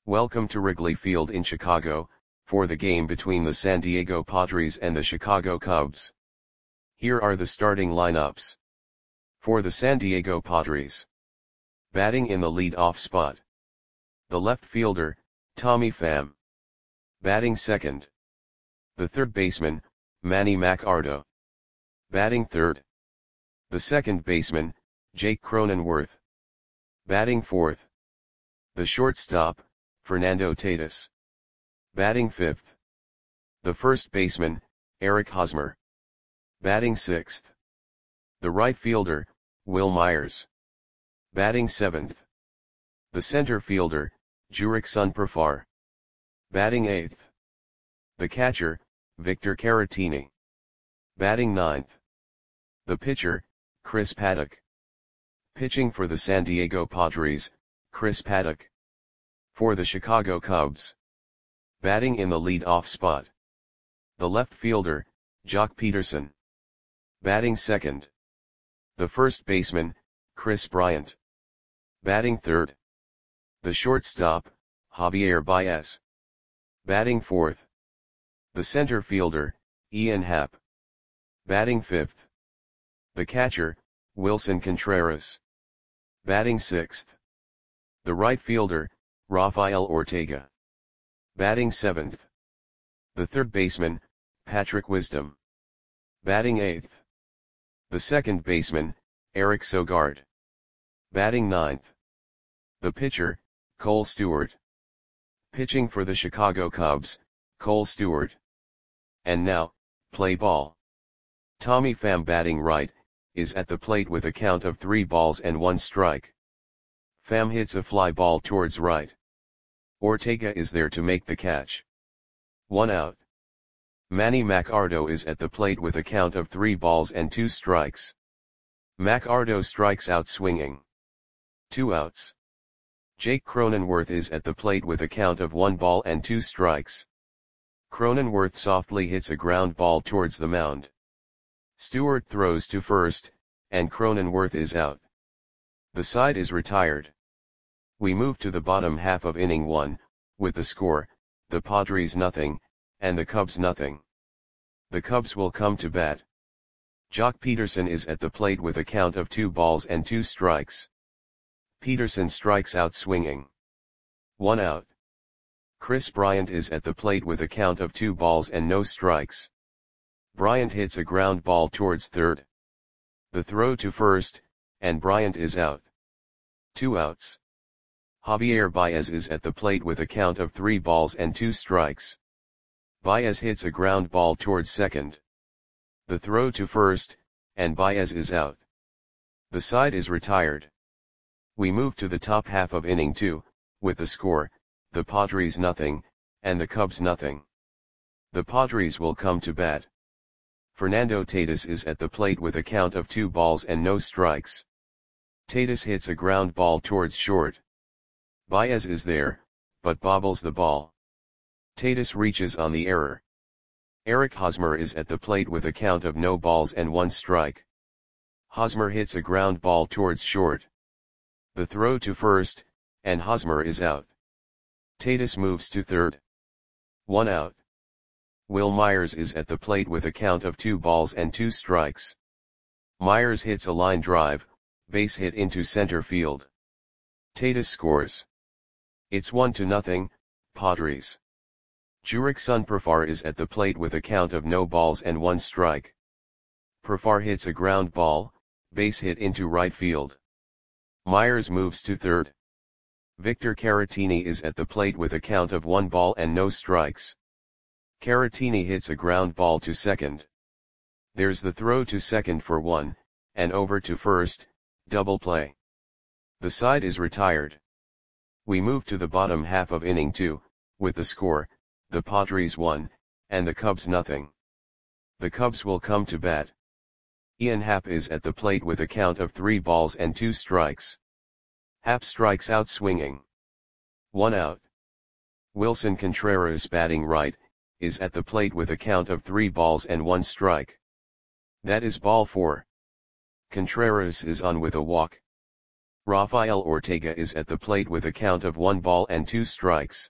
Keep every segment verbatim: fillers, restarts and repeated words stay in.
Welcome to Wrigley Field in Chicago, for the game between the San Diego Padres and the Chicago Cubs. Here are the starting lineups. For the San Diego Padres. Batting in the lead-off spot. The left fielder, Tommy Pham. Batting second. The third baseman, Manny Machado. Batting third. The second baseman, Jake Cronenworth. Batting fourth. The shortstop, Fernando Tatis. Batting fifth. The first baseman, Eric Hosmer. Batting sixth. The right fielder, Wil Myers. Batting seventh. The center fielder, Jurickson Profar. Batting eighth. The catcher, Victor Caratini. Batting ninth. The pitcher, Chris Paddack. Pitching for the San Diego Padres, Chris Paddack. For the Chicago Cubs. Batting in the lead-off spot. The left fielder, Joc Pederson. Batting second. The first baseman, Kris Bryant. Batting third. The shortstop, Javier Baez. Batting fourth. The center fielder, Ian Happ. Batting fifth. The catcher, Wilson Contreras. Batting sixth. The right fielder, Rafael Ortega. Batting seventh. The third baseman, Patrick Wisdom. Batting eighth. The second baseman, Eric Sogard. Batting ninth. The pitcher, Cole Stewart. Pitching for the Chicago Cubs, Cole Stewart. And now, play ball. Tommy Pham, batting right, is at the plate with a count of three balls and one strike. Pham hits a fly ball towards right. Ortega is there to make the catch. One out. Manny Machado is at the plate with a count of three balls and two strikes. Machado strikes out swinging. Two outs. Jake Cronenworth is at the plate with a count of one ball and two strikes. Cronenworth softly hits a ground ball towards the mound. Stewart throws to first, and Cronenworth is out. The side is retired. We move to the bottom half of inning one, with the score, the Padres nothing, and the Cubs nothing. The Cubs will come to bat. Joc Pederson is at the plate with a count of two balls and two strikes. Pederson strikes out swinging. One out. Kris Bryant is at the plate with a count of two balls and no strikes. Bryant hits a ground ball towards third. The throw to first, and Bryant is out. Two outs. Javier Baez is at the plate with a count of three balls and two strikes. Baez hits a ground ball towards second. The throw to first, and Baez is out. The side is retired. We move to the top half of inning two, with the score, the Padres nothing, and the Cubs nothing. The Padres will come to bat. Fernando Tatis is at the plate with a count of two balls and no strikes. Tatis hits a ground ball towards short. Baez is there, but bobbles the ball. Tatis reaches on the error. Eric Hosmer is at the plate with a count of no balls and one strike. Hosmer hits a ground ball towards short. The throw to first, and Hosmer is out. Tatis moves to third. One out. Wil Myers is at the plate with a count of two balls and two strikes. Myers hits a line drive, base hit into center field. Tatis scores. It's one to nothing, Padres. Jurickson Profar is at the plate with a count of no balls and one strike. Profar hits a ground ball, base hit into right field. Myers moves to third. Victor Caratini is at the plate with a count of one ball and no strikes. Caratini hits a ground ball to second. There's the throw to second for one, and over to first, double play. The side is retired. We move to the bottom half of inning two, with the score, the Padres one, and the Cubs nothing. The Cubs will come to bat. Ian Happ is at the plate with a count of three balls and two strikes. Happ strikes out swinging. One out. Wilson Contreras, batting right, is at the plate with a count of three balls and one strike. That is ball four. Contreras is on with a walk. Rafael Ortega is at the plate with a count of one ball and two strikes.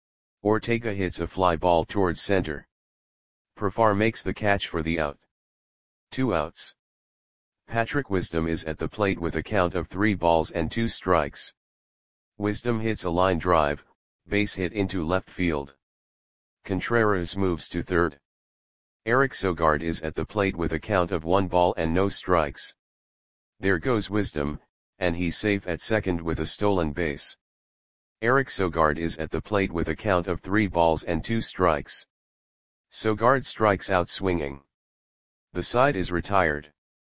Ortega hits a fly ball towards center. Profar makes the catch for the out. Two outs. Patrick Wisdom is at the plate with a count of three balls and two strikes. Wisdom hits a line drive, base hit into left field. Contreras moves to third. Eric Sogard is at the plate with a count of one ball and no strikes. There goes Wisdom, and he's safe at second with a stolen base. Eric Sogard is at the plate with a count of three balls and two strikes. Sogard strikes out swinging. The side is retired.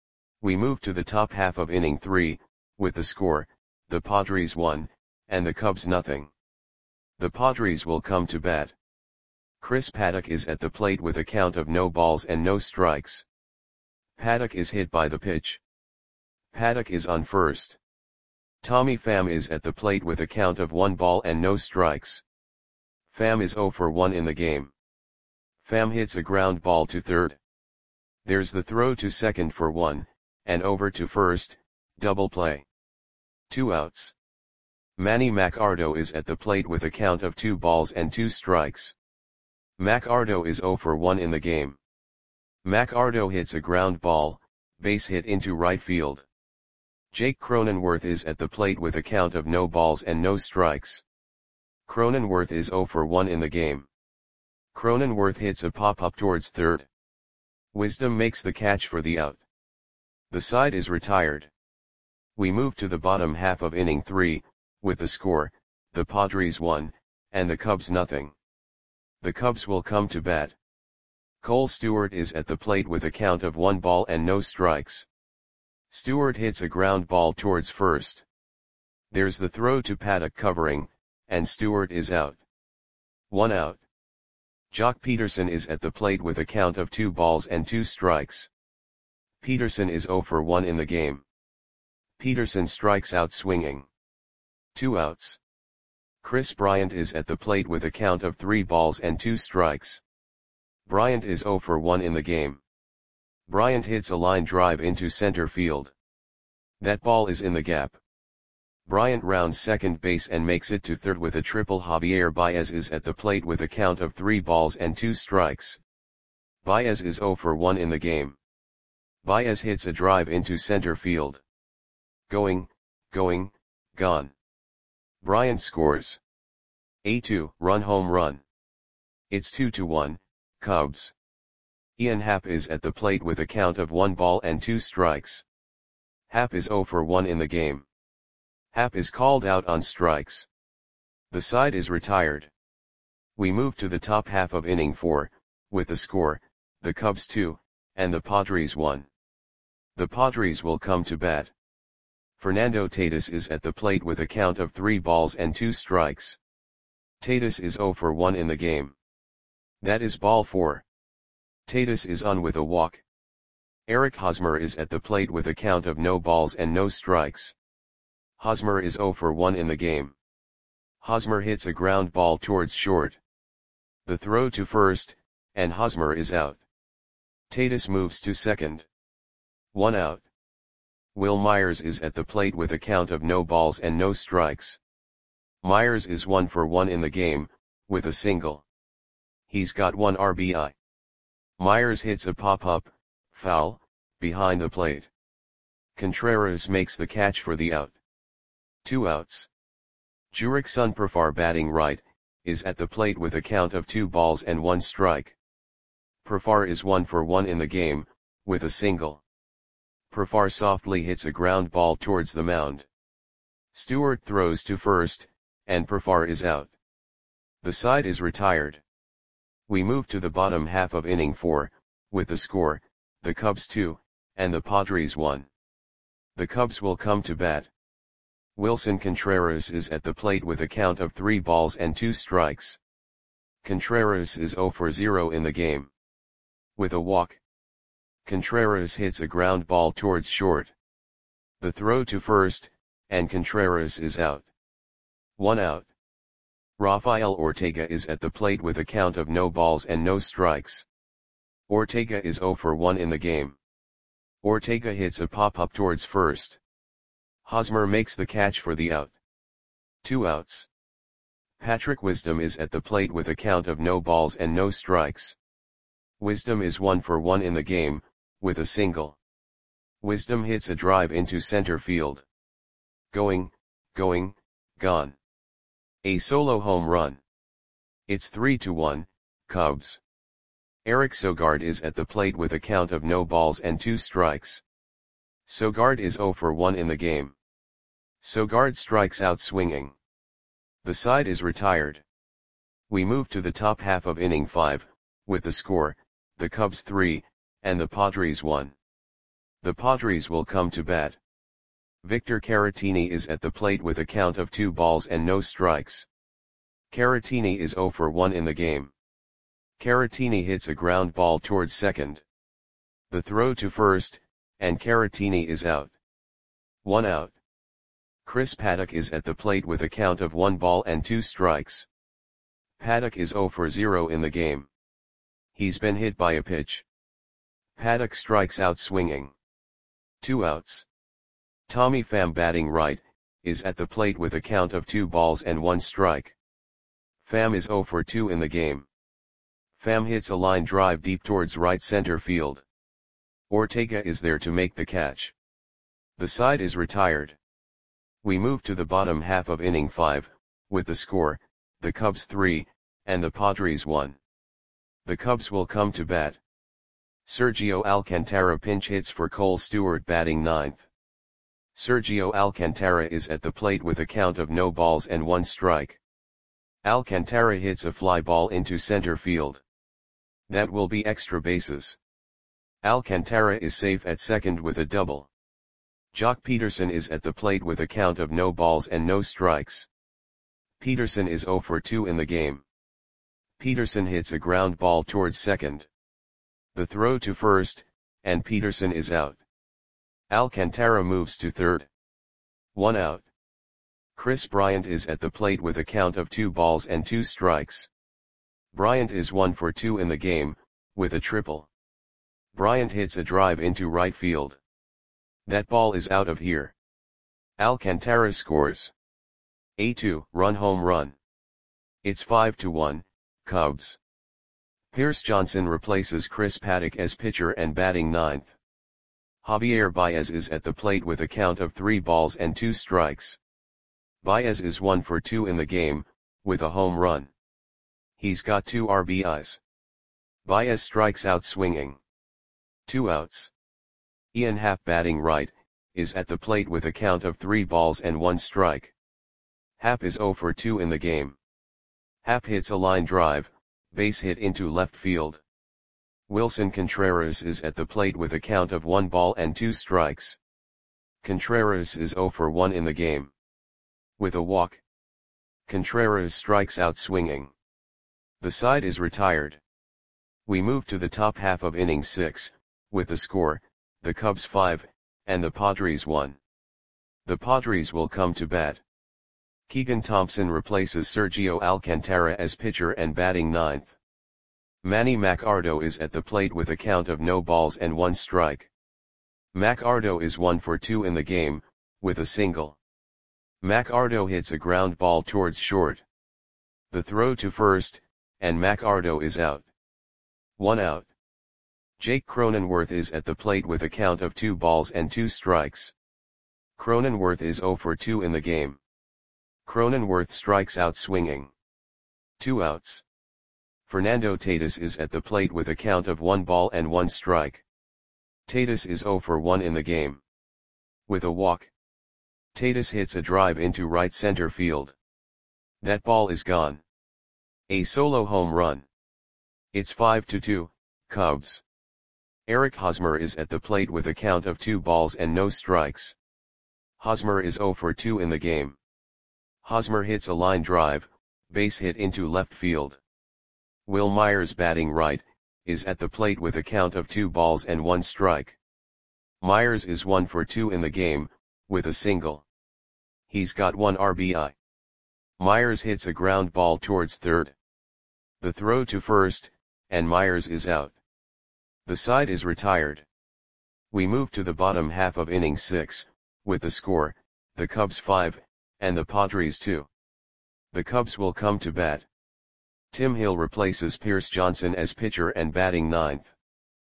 We move to the top half of inning three, with the score, the Padres one, and the Cubs nothing. The Padres will come to bat. Chris Paddack is at the plate with a count of no balls and no strikes. Paddack is hit by the pitch. Paddack is on first. Tommy Pham is at the plate with a count of one ball and no strikes. Pham is oh for one in the game. Pham hits a ground ball to third. There's the throw to second for one, and over to first, double play. Two outs. Manny Machado is at the plate with a count of two balls and two strikes. Machado is oh for one in the game. Machado hits a ground ball, base hit into right field. Jake Cronenworth is at the plate with a count of no balls and no strikes. Cronenworth is oh for one in the game. Cronenworth hits a pop-up towards third. Wisdom makes the catch for the out. The side is retired. We move to the bottom half of inning three, with the score, the Padres one, and the Cubs nothing. The Cubs will come to bat. Cole Stewart is at the plate with a count of one ball and no strikes. Stewart hits a ground ball towards first. There's the throw to Paddack covering, and Stewart is out. One out. Jock Peterson is at the plate with a count of two balls and two strikes. Peterson is oh for one in the game. Peterson strikes out swinging. Two outs. Chris Bryant is at the plate with a count of three balls and two strikes. Bryant is oh for one in the game. Bryant hits a line drive into center field. That ball is in the gap. Bryant rounds second base and makes it to third with a triple. Javier Baez is at the plate with a count of three balls and two strikes. Baez is oh for one in the game. Baez hits a drive into center field. Going, going, gone. Bryant scores a two-run home run. It's two to one, Cubs. Ian Happ is at the plate with a count of one ball and two strikes. Happ is oh for one in the game. Happ is called out on strikes. The side is retired. We move to the top half of inning four, with the score, the Cubs two, and the Padres one. The Padres will come to bat. Fernando Tatis is at the plate with a count of three balls and two strikes. Tatis is oh for one in the game. That is ball four. Tatis is on with a walk. Eric Hosmer is at the plate with a count of no balls and no strikes. Hosmer is oh for one in the game. Hosmer hits a ground ball towards short. The throw to first, and Hosmer is out. Tatis moves to second. One out. Will Myers is at the plate with a count of no balls and no strikes. Myers is one for one in the game, with a single. He's got one R B I. Myers hits a pop-up, foul, behind the plate. Contreras makes the catch for the out. Two outs. Jurickson Profar, batting right, is at the plate with a count of two balls and one strike. Profar is one for one in the game, with a single. Profar softly hits a ground ball towards the mound. Stewart throws to first, and Profar is out. The side is retired. We move to the bottom half of inning four, with the score, the Cubs two, and the Padres one. The Cubs will come to bat. Wilson Contreras is at the plate with a count of three balls and two strikes. Contreras is oh for zero in the game. With a walk. Contreras hits a ground ball towards short. The throw to first, and Contreras is out. One out. Rafael Ortega is at the plate with a count of no balls and no strikes. Ortega is oh for one in the game. Ortega hits a pop-up towards first. Hosmer makes the catch for the out. Two outs. Patrick Wisdom is at the plate with a count of no balls and no strikes. Wisdom is one for one in the game, with a single. Wisdom hits a drive into center field. Going, going, gone. A solo home run. It's three to one, Cubs. Eric Sogard is at the plate with a count of no balls and two strikes. Sogard is zero for one in the game. Sogard strikes out swinging. The side is retired. We move to the top half of inning five, with the score, the Cubs three, and the Padres one. The Padres will come to bat. Victor Caratini is at the plate with a count of two balls and no strikes. Caratini is zero for one in the game. Caratini hits a ground ball towards second. The throw to first, and Caratini is out. One out. Chris Paddack is at the plate with a count of one ball and two strikes. Paddack is zero for zero in the game. He's been hit by a pitch. Paddack strikes out swinging. Two outs. Tommy Pham, batting right, is at the plate with a count of two balls and one strike. Pham is zero for two in the game. Pham hits a line drive deep towards right center field. Ortega is there to make the catch. The side is retired. We move to the bottom half of inning five, with the score, the Cubs three, and the Padres one. The Cubs will come to bat. Sergio Alcantara pinch hits for Cole Stewart, batting ninth. Sergio Alcantara is at the plate with a count of no balls and one strike. Alcantara hits a fly ball into center field. That will be extra bases. Alcantara is safe at second with a double. Jock Peterson is at the plate with a count of no balls and no strikes. Peterson is zero for two in the game. Peterson hits a ground ball towards second. The throw to first, and Peterson is out. Alcantara moves to third. One out. Chris Bryant is at the plate with a count of two balls and two strikes. Bryant is one for two in the game, with a triple. Bryant hits a drive into right field. That ball is out of here. Alcantara scores. A two-run home run. It's five to one, Cubs. Pierce Johnson replaces Chris Paddack as pitcher and batting ninth. Javier Baez is at the plate with a count of three balls and two strikes. Baez is one for two in the game, with a home run. He's got two R B Is. Baez strikes out swinging. Two outs. Ian Happ, batting right, is at the plate with a count of three balls and one strike. Happ is zero for two in the game. Happ hits a line drive, base hit into left field. Wilson Contreras is at the plate with a count of one ball and two strikes. Contreras is zero for one in the game. With a walk. Contreras strikes out swinging. The side is retired. We move to the top half of inning six, with the score, the Cubs five, and the Padres one. The Padres will come to bat. Keegan Thompson replaces Sergio Alcantara as pitcher and batting ninth. Manny Machado is at the plate with a count of no balls and one strike. Machado is one for two in the game, with a single. Machado hits a ground ball towards short. The throw to first, and Machado is out. One out. Jake Cronenworth is at the plate with a count of two balls and two strikes. Cronenworth is zero for two in the game. Cronenworth strikes out swinging. Two outs. Fernando Tatis is at the plate with a count of one ball and one strike. Tatis is zero for one in the game. With a walk. Tatis hits a drive into right center field. That ball is gone. A solo home run. It's five to two, Cubs. Eric Hosmer is at the plate with a count of two balls and no strikes. Hosmer is zero for two in the game. Hosmer hits a line drive, base hit into left field. Will Myers, batting right, is at the plate with a count of two balls and one strike. Myers is one for two in the game, with a single. He's got one R B I. Myers hits a ground ball towards third. The throw to first, and Myers is out. The side is retired. We move to the bottom half of inning six, with the score, the Cubs five, and the Padres two. The Cubs will come to bat. Tim Hill replaces Pierce Johnson as pitcher and batting ninth.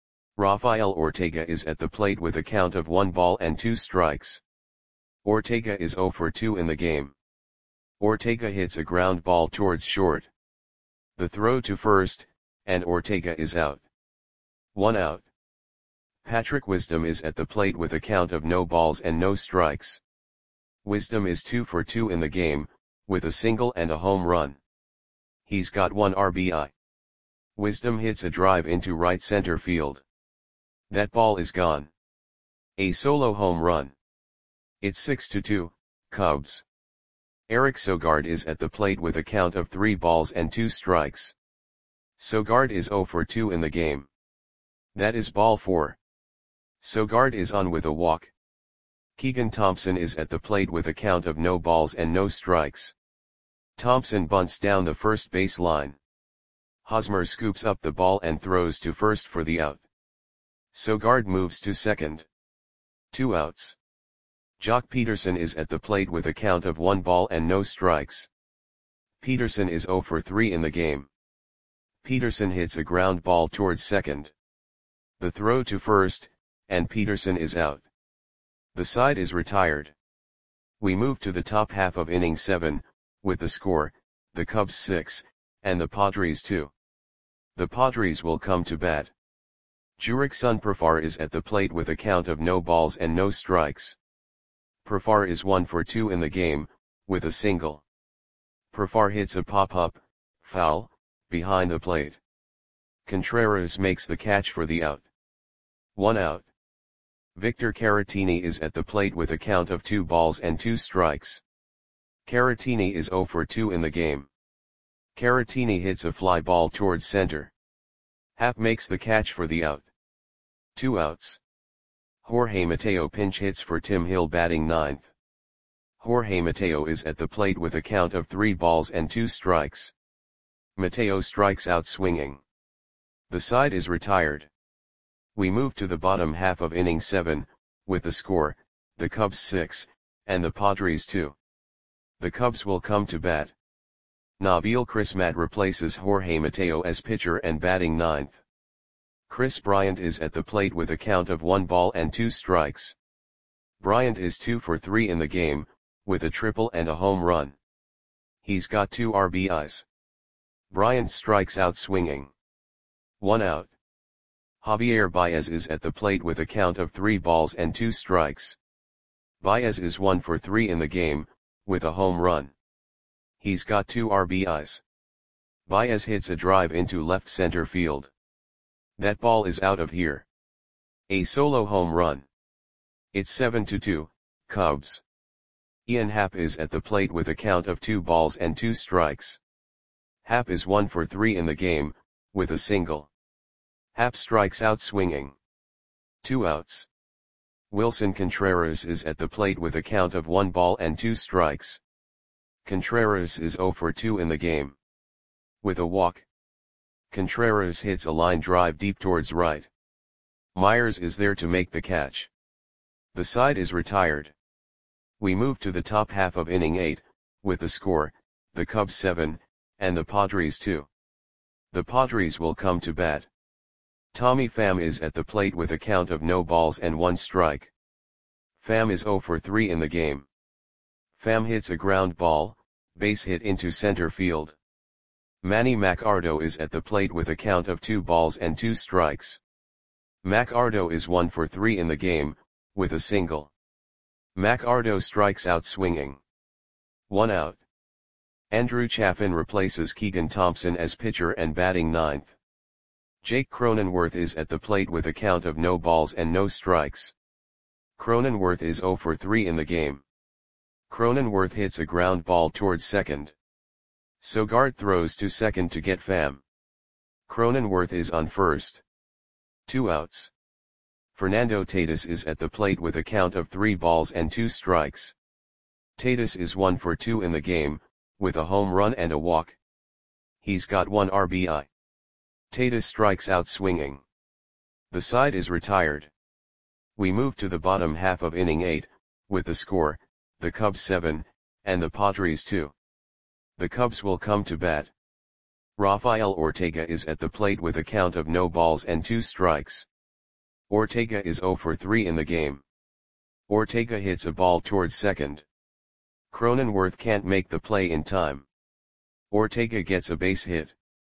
Rafael Ortega is at the plate with a count of one ball and two strikes. Ortega is zero for two in the game. Ortega hits a ground ball towards short. The throw to first, and Ortega is out. One out. Patrick Wisdom is at the plate with a count of no balls and no strikes. Wisdom is two for two in the game, with a single and a home run. He's got one R B I. Wisdom hits a drive into right center field. That ball is gone. A solo home run. It's six to two, Cubs. Eric Sogard is at the plate with a count of three balls and two strikes. Sogard is zero for two in the game. That is ball four. Sogard is on with a walk. Keegan Thompson is at the plate with a count of no balls and no strikes. Thompson bunts down the first base line. Hosmer scoops up the ball and throws to first for the out. Sogard moves to second. Two outs. Jock Peterson is at the plate with a count of one ball and no strikes. Peterson is zero for three in the game. Peterson hits a ground ball towards second. The throw to first, and Peterson is out. The side is retired. We move to the top half of inning seven, with the score, the Cubs six, and the Padres two. The Padres will come to bat. Jurickson Profar is at the plate with a count of no balls and no strikes. Profar is one for two in the game, with a single. Profar hits a pop-up, foul, behind the plate. Contreras makes the catch for the out. One out. Victor Caratini is at the plate with a count of two balls and two strikes. Caratini is zero for two in the game. Caratini hits a fly ball towards center. Happ makes the catch for the out. Two outs. Jorge Mateo pinch hits for Tim Hill batting ninth. Jorge Mateo is at the plate with a count of three balls and two strikes. Mateo strikes out swinging. The side is retired. We move to the bottom half of inning seven, with the score, the Cubs six, and the Padres two. The Cubs will come to bat. Nabil Crismatt replaces Jorge Mateo as pitcher and batting ninth. Chris Bryant is at the plate with a count of one ball and two strikes. Bryant is two for three in the game, with a triple and a home run. He's got two R B Is. Bryant strikes out swinging. One out. Javier Baez is at the plate with a count of three balls and two strikes. Baez is one for three in the game, with a home run. He's got two R B Is. Baez hits a drive into left center field. That ball is out of here. A solo home run. It's seven to two, Cubs. Ian Happ is at the plate with a count of two balls and two strikes. Happ is one for three in the game, with a single. Happ strikes out swinging. Two outs. Wilson Contreras is at the plate with a count of one ball and two strikes. Contreras is zero for two in the game. With a walk. Contreras hits a line drive deep towards right. Myers is there to make the catch. The side is retired. We move to the top half of inning eight, with the score, the Cubs seven, and the Padres two. The Padres will come to bat. Tommy Pham is at the plate with a count of no balls and one strike. Pham is zero for three in the game. Pham hits a ground ball, base hit into center field. Manny Machado is at the plate with a count of two balls and two strikes. Machado is one for three in the game, with a single. Machado strikes out swinging. One out. Andrew Chafin replaces Keegan Thompson as pitcher and batting ninth. Jake Cronenworth is at the plate with a count of no balls and no strikes. Cronenworth is zero for three in the game. Cronenworth hits a ground ball towards second. Sogard throws to second to get Pham. Cronenworth is on first. Two outs. Fernando Tatis is at the plate with a count of three balls and two strikes. Tatis is one for two in the game, with a home run and a walk. He's got one R B I. Tatis strikes out swinging. The side is retired. We move to the bottom half of inning eight, with the score, the Cubs seven, and the Padres two. The Cubs will come to bat. Rafael Ortega is at the plate with a count of no balls and two strikes. Ortega is zero for three in the game. Ortega hits a ball towards second. Cronenworth can't make the play in time. Ortega gets a base hit.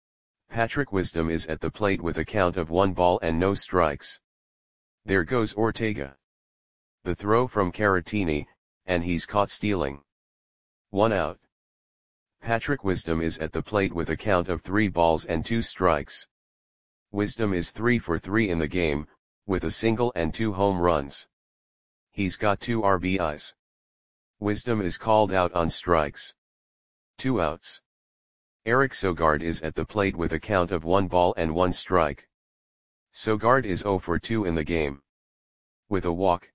Patrick Wisdom is at the plate with a count of one ball and no strikes. There goes Ortega. The throw from Caratini, and he's caught stealing. One out. Patrick Wisdom is at the plate with a count of three balls and two strikes. Wisdom is three for three in the game, with a single and two home runs. He's got two R B Is. Wisdom is called out on strikes. Two outs. Eric Sogard is at the plate with a count of one ball and one strike. Sogard is zero for two in the game. With a walk.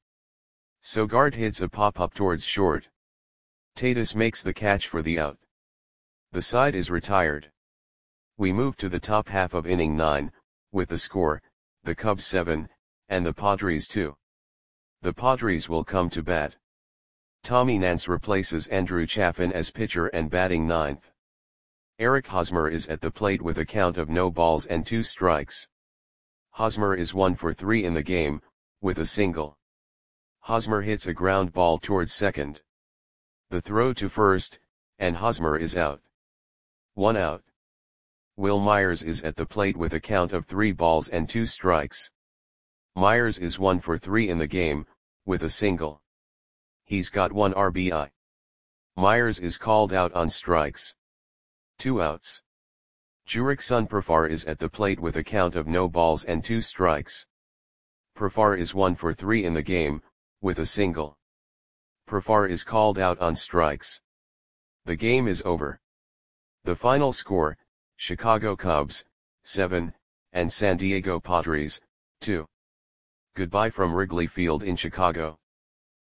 Sogard hits a pop-up towards short. Tatis makes the catch for the out. The side is retired. We move to the top half of inning nine, with the score, the Cubs seven, and the Padres two. The Padres will come to bat. Tommy Nance replaces Andrew Chafin as pitcher and batting ninth. Eric Hosmer is at the plate with a count of no balls and two strikes. Hosmer is one for three in the game, with a single. Hosmer hits a ground ball towards second. The throw to first, and Hosmer is out. One out. Will Myers is at the plate with a count of three balls and two strikes. Myers is one for three in the game, with a single. He's got one R B I. Myers is called out on strikes. Two outs. Jurickson Profar is at the plate with a count of no balls and two strikes. Profar is one for three in the game, with a single. Profar is called out on strikes. The game is over. The final score, Chicago Cubs, seven, and San Diego Padres, two. Goodbye from Wrigley Field in Chicago.